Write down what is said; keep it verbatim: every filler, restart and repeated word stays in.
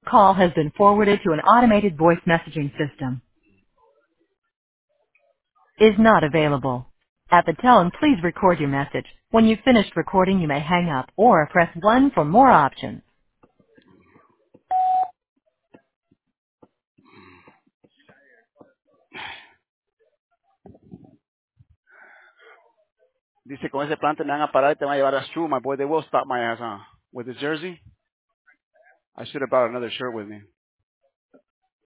call has been forwarded to an automated voice messaging system. Is not available. At the tone, please record your message. When you've finished recording, you may hang up or press one for more options. Dice, con ese plan te me van a parar y te van a llevar. That's true, my boy. They will stop my ass, huh? With the jersey? I should have brought another shirt with me.